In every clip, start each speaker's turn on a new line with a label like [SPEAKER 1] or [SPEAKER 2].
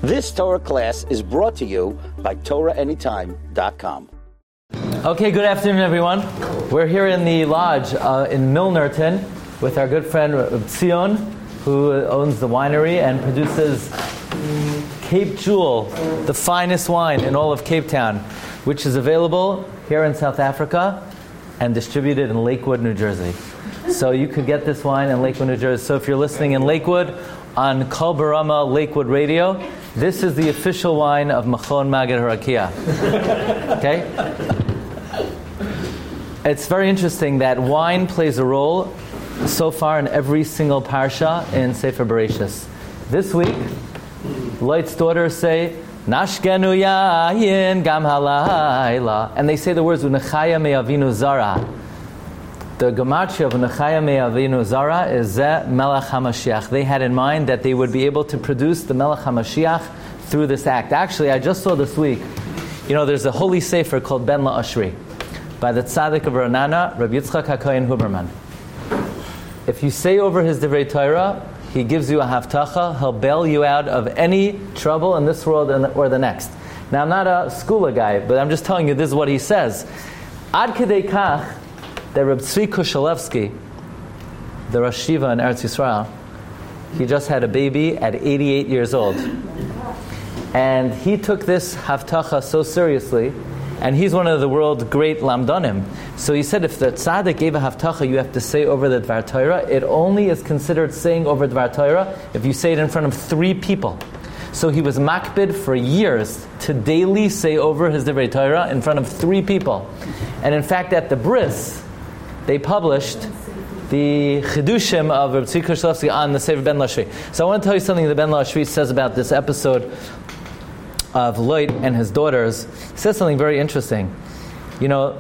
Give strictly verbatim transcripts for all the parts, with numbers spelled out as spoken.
[SPEAKER 1] This Torah class is brought to you by Torah Anytime dot com.
[SPEAKER 2] Okay, good afternoon, everyone. We're here in the lodge uh, in Milnerton with our good friend Tzion, who owns the winery and produces Cape Jewel, the finest wine in all of Cape Town, which is available here in South Africa and distributed in Lakewood, New Jersey. So you could get this wine in Lakewood, New Jersey. So if you're listening in Lakewood on Kol Barama Lakewood Radio, this is the official wine of Machon Magid Harakia. Okay? It's very interesting that wine plays a role so far in every single parsha in Sefer Bereshis. This week, Light's daughters say, Nashkenu yayin gam halayla, and they say the words Unechaya me'avinu zara. The gematria of Unechaya me'avinu zara is Zeh Melech HaMashiach. They had in mind that they would be able to produce the Melech HaMashiach through this act. Actually, I just saw this week, you know, there's a holy sefer called Ben La'ashri by the Tzaddik of Ranana, Rabbi Yitzchak HaKohen Huberman. If you say over his Divrei Torah, he gives you a haftacha, he'll bail you out of any trouble in this world or the next. Now, I'm not a skula guy, but I'm just telling you this is what he says. Ad kedei kach, that Reb Tzvi Kushalevsky, the Rosh Yeshiva in Eretz Yisrael, he just had a baby at eighty-eight years old. And he took this haftacha so seriously, and he's one of the world's great lamdanim. So he said, if the tzaddik gave a haftacha, you have to say over the Dvar Torah. It only is considered saying over Dvar Torah if you say it in front of three people. So he was makbid for years to daily say over his Divrei Torah in front of three people. And in fact, at the bris, they published the chidushim of Reb Tzvi Kushalevsky on the Sefer Ben La'ashri. So I want to tell you something that Ben La'ashri says about this episode of Lot and his daughters. He says something very interesting. You know,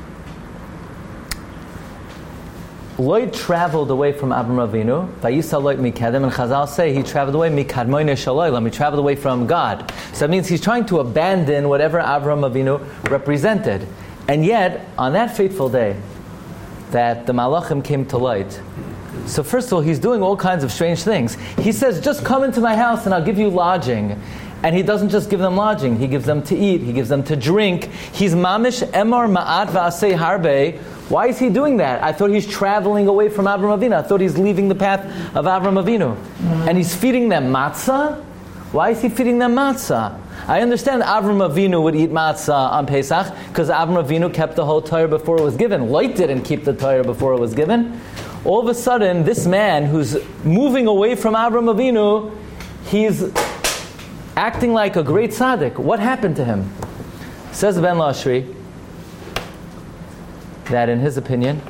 [SPEAKER 2] Lot traveled away from Avram Avinu. Vayisa Lot mikedem, and Chazal say he traveled away mikadmoinei shaloylam. He traveled away from God. So that means he's trying to abandon whatever Avram Avinu represented. And yet, on that fateful day, that the Malachim came to Lot. So first of all, he's doing all kinds of strange things. He says, just come into my house and I'll give you lodging. And he doesn't just give them lodging, he gives them to eat, he gives them to drink. He's mamish emar ma'at v'asei harbe. Why is he doing that? I thought he's traveling away from Avram Avinu. I thought he's leaving the path of Avram Avinu. Mm-hmm. And he's feeding them matzah? Why is he feeding them matzah? I understand Avram Avinu would eat matzah on Pesach because Avram Avinu kept the whole Torah before it was given. Lot didn't keep the Torah before it was given. All of a sudden, this man who's moving away from Avram Avinu, he's acting like a great tzaddik. What happened to him? Says Ben La'ashri that in his opinion,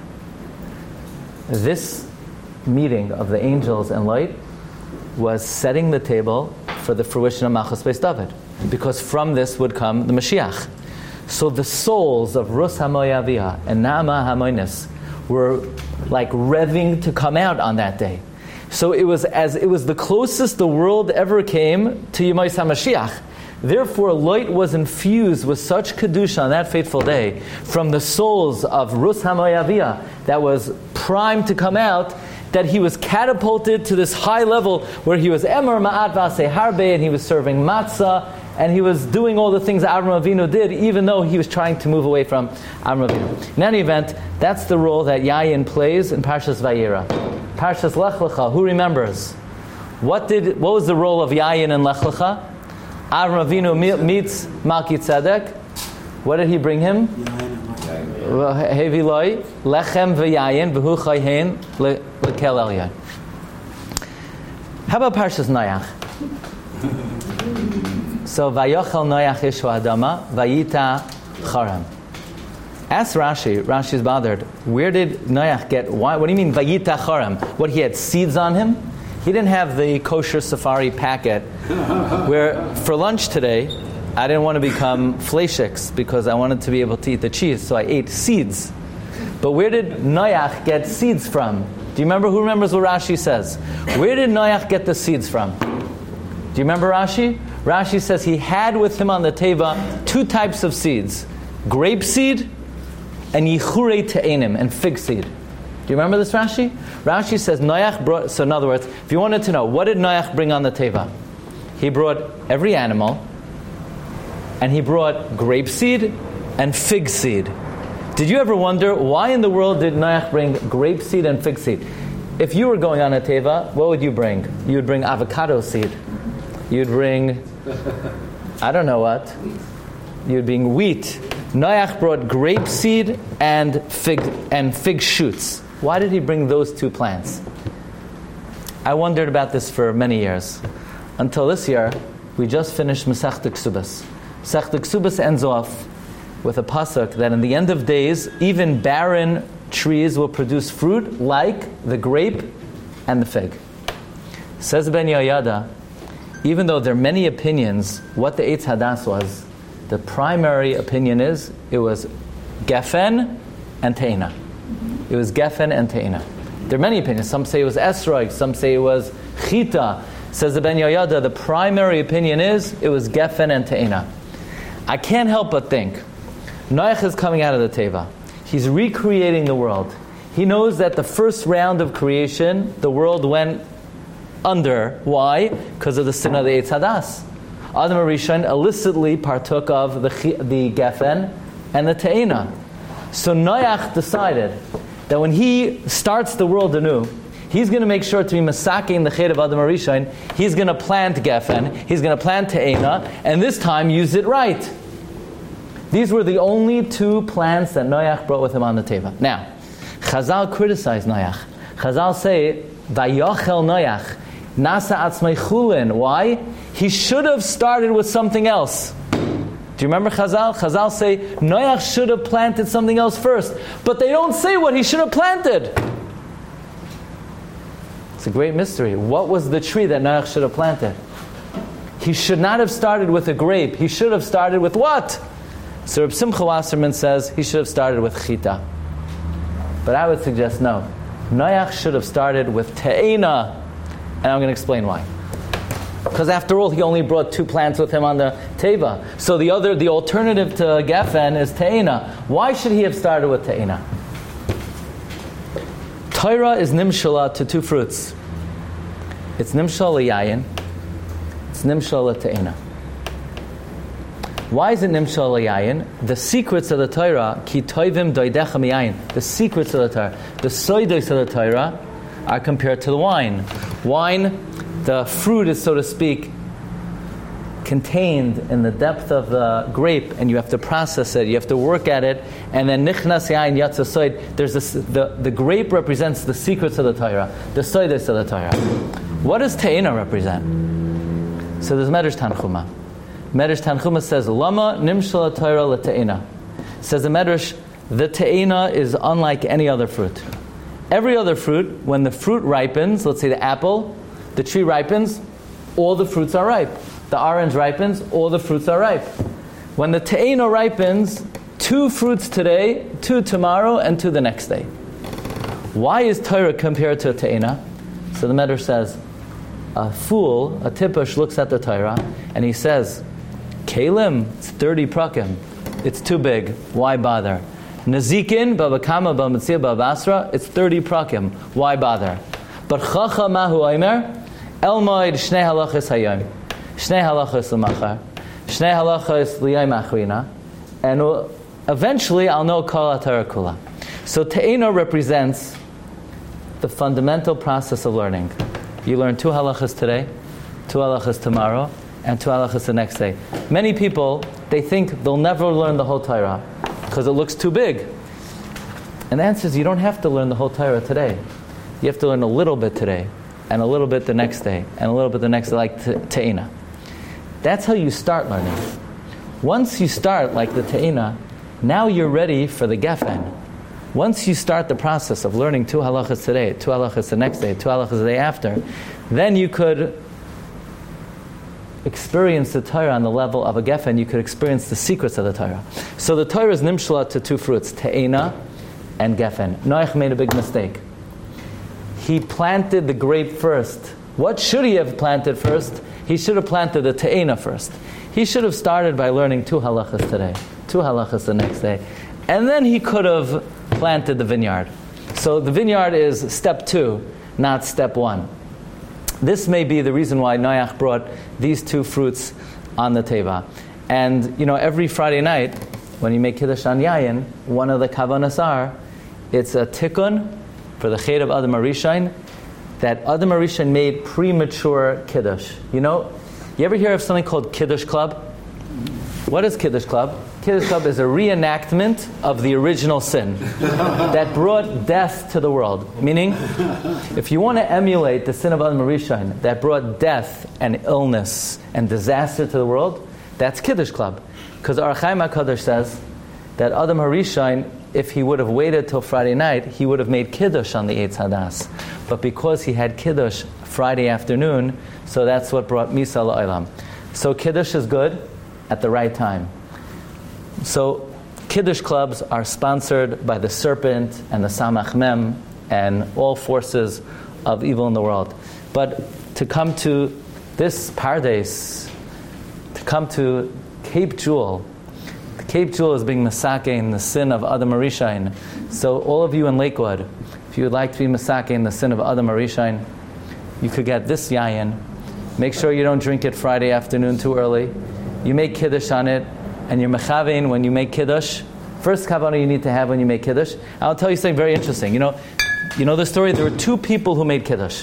[SPEAKER 2] this meeting of the angels and Lot was setting the table for the fruition of Malchus Beis David, because from this would come the Mashiach. So the souls of Rus HaMoyaviyah and Naama HaMoynis were like revving to come out on that day. So it was as it was the closest the world ever came to Yemais HaMashiach. Therefore, Lot was infused with such kedusha on that fateful day from the souls of Rus HaMoyaviyah that was primed to come out, that he was catapulted to this high level where he was Emer Ma'at V'asei Harbe, and he was serving matzah, and he was doing all the things that Avram Avinu did, even though he was trying to move away from Avram Avinu. In any event, that's the role that Yayin plays in Parshas Vayera. Parshas Lech Lecha, who remembers? What did? What was the role of Yayin in Lech Lecha? Avram Avinu meets Malki Tzedek. What did he bring him? Hevi loy lechem v'yayin v'hu chayhen lekel elyon. How about Parshas Noach? So vayochel Noach ishu adama vayita charam. Ask Rashi. Rashi's bothered. Where did Noach get? Why? What do you mean vayita charam? What, he had seeds on him? He didn't have the kosher safari packet where for lunch today I didn't want to become fleishiks because I wanted to be able to eat the cheese, so I ate seeds. But where did Noach get seeds from? Do you remember? Who remembers what Rashi says? Where did Noach get the seeds from? Do you remember Rashi? Rashi says he had with him on the teva two types of seeds: grape seed and yichure te'enim, and fig seed. Do you remember this Rashi? Rashi says Noach brought, so in other words, if you wanted to know, what did Noach bring on the teva? He brought every animal, and he brought grapeseed and fig seed. Did you ever wonder why in the world did Noach bring grapeseed and fig seed? If you were going on a teva, what would you bring? You would bring avocado seed. You'd bring, I don't know what. You'd bring wheat. Noach brought grapeseed and fig and fig shoots. Why did he bring those two plants? I wondered about this for many years. Until this year, we just finished Masechta Ksubas. Masechta Ksubas ends off with a pasuk that in the end of days, even barren trees will produce fruit like the grape and the fig. Says Ben Yoyada, even though there are many opinions what the Eitz Hadas was, the primary opinion is it was Gefen and Te'ina. It was Gefen and Te'ina. There are many opinions. Some say it was Esrog, some say it was Chita. Says the Ben Yoyada, the primary opinion is it was Gefen and Te'ina. I can't help but think Noach is coming out of the Teva. He's recreating the world. He knows that the first round of creation, the world went under. Why? Because of the sin of the Eitz Hadas. Adam HaRishon illicitly partook of the, the Gefen and the Te'ina. So Noach decided that when he starts the world anew, he's going to make sure to be masaking the chet of Adam HaRishon. He's going to plant Gefen, he's going to plant Te'ina, and this time use it right. These were the only two plants that Noach brought with him on the teva. Now, Chazal criticized Noach. Chazal say, Vayochel Noach, Nasa Atzmei Chulin. Why? He should have started with something else. Do you remember Chazal? Chazal say, Noach should have planted something else first. But they don't say what he should have planted. It's a great mystery. What was the tree that Noach should have planted? He should not have started with a grape. He should have started with what? So Reb Simcha Wasserman says he should have started with chita. But I would suggest no. Noach should have started with te'ina. And I'm going to explain why. Because after all, he only brought two plants with him on the teva. So the other, the alternative to Gefen is te'ina. Why should he have started with te'ina? Torah is nimshala to two fruits. It's nimshal yayin. It's nimshal te'ina. Why is it nimshal yayin? The secrets of the Torah, ki toivim doidecha miyayin. The secrets of the Torah, the soidos of the Torah, are compared to the wine. Wine, the fruit is, so to speak, contained in the depth of the grape, and you have to process it, you have to work at it, and then nichnas yayin yatsa soid. There's this, the the grape represents the secrets of the Torah, the soidos of the Torah. What does te'ina represent? So there's Medrash Tanchuma. Medrash Tanchuma says, Lama nimshal Torah le'te'ina. Says the Medrash, the te'ina is unlike any other fruit. Every other fruit, when the fruit ripens, let's say the apple, the tree ripens, all the fruits are ripe. The orange ripens, all the fruits are ripe. When the te'ina ripens, two fruits today, two tomorrow, and two the next day. Why is Torah compared to a te'ina? So the Medrash says, a fool, a tipush, looks at the Torah, and he says, Kalim, it's thirty prakim. It's too big. Why bother? Nazikin, babakama, bamatzia, babasra, it's thirty prakim. Why bother? But chacha mahu aimer, elmoid shnei halachas hayom, shnei halachas l'machar, shnei halachas l'yom achrina, and eventually I'll know kol HaTorah kula. So te'ina represents the fundamental process of learning. You learn two halachas today, two halachas tomorrow, and two halachas the next day. Many people, they think they'll never learn the whole Torah because it looks too big. And the answer is you don't have to learn the whole Torah today. You have to learn a little bit today, and a little bit the next day, and a little bit the next day, like te'ina. That's how you start learning. Once you start like the te'ina, now you're ready for the Gefen. Once you start the process of learning two halachas today, two halachas the next day, two halachas the day after, then you could experience the Torah on the level of a Gefen. You could experience the secrets of the Torah. So the Torah is nimshla to two fruits, te'ina and Gefen. Noach made a big mistake. He planted the grape first. What should he have planted first? He should have planted the te'ina first. He should have started by learning two halachas today, two halachas the next day, and then he could have planted the vineyard. So the vineyard is step two, not step one. this may be the reason why Noach brought these two fruits on the teva. And, you know, every Friday night, when you make Kiddush on Yayin, one of the kavanas are, it's a tikkun for the chet of Adam HaRishon, that Adam HaRishon made premature Kiddush. You know, you ever hear of something called Kiddush Club? What is Kiddush Club? Kiddush Club is a reenactment of the original sin that brought death to the world. Meaning, if you want to emulate the sin of Adam HaRishon that brought death and illness and disaster to the world, that's Kiddush Club. Because Ar Chaim HaKadosh says that Adam HaRishon, if he would have waited till Friday night, he would have made Kiddush on the Eitz Hadas. But because he had Kiddush Friday afternoon, so that's what brought Misa La'olam. So Kiddush is good at the right time. So Kiddush clubs are sponsored by the serpent and the Samach Mem and all forces of evil in the world. But to come to this Pardes, to come to Cape Jewel, Cape Jewel is being masakein the sin of Adam HaRishon. So all of you in Lakewood, if you would like to be masakein the sin of Adam HaRishon, you could get this yayin. Make sure you don't drink it Friday afternoon too early. You make Kiddush on it, and you're mechavein when you make Kiddush. First kavanah you need to have when you make Kiddush. I'll tell you something very interesting. You know, you know the story? There were two people who made Kiddush.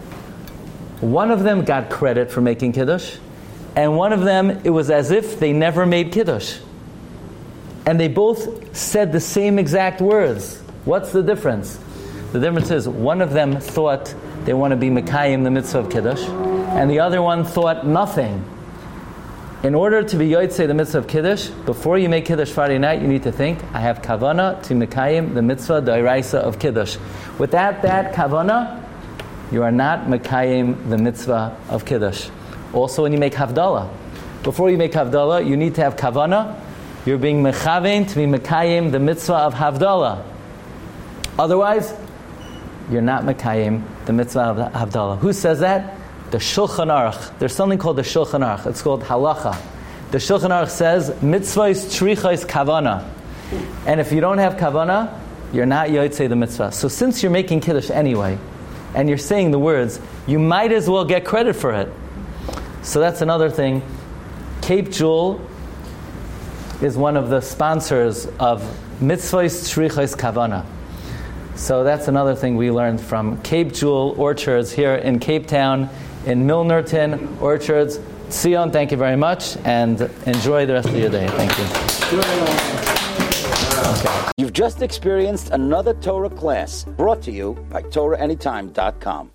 [SPEAKER 2] One of them got credit for making Kiddush, and one of them, it was as if they never made Kiddush. And they both said the same exact words. What's the difference? The difference is one of them thought they want to be Mekayim, the mitzvah of Kiddush, and the other one thought nothing. In order to be Yotzei, the mitzvah of Kiddush, before you make Kiddush Friday night, you need to think, I have Kavana to Mekayim, the mitzvah, the Iraisa of Kiddush. Without that Kavana, you are not Mekayim, the mitzvah of Kiddush. Also when you make Havdalah, before you make Havdalah, you need to have Kavana. You're being mechavein to be mekayim the mitzvah of Havdalah. Otherwise, you're not mekayim the mitzvah of Havdalah. Who says that? The Shulchan Aruch. There's something called the Shulchan Aruch. It's called halacha. The Shulchan Aruch says mitzvah is tricha is kavana, and if you don't have kavana, you're not yotzei the mitzvah. So since you're making Kiddush anyway, and you're saying the words, you might as well get credit for it. So that's another thing. Cape Jewel is one of the sponsors of Mitzvahs Tzrichos Kavana. So that's another thing we learned from Cape Jewel Orchards here in Cape Town, in Milnerton Orchards. Sion, thank you very much, and enjoy the rest of your day. Thank you. Okay.
[SPEAKER 1] You've just experienced another Torah class brought to you by Torah Anytime dot com.